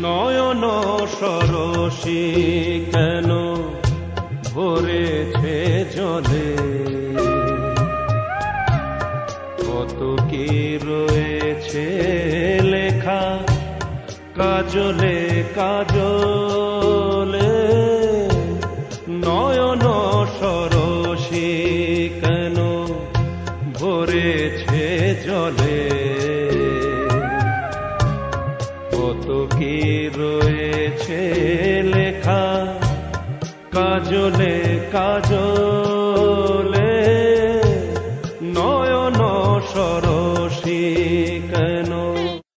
নয়ন সরসী কেন ভরেছে জলে, কত কি রয়েছে লেখা কাজলে কাজলে। নয়ন সরসী কেন ভরেছে জলে, কত কি রয়েছে লেখা কাজলে কাজলে।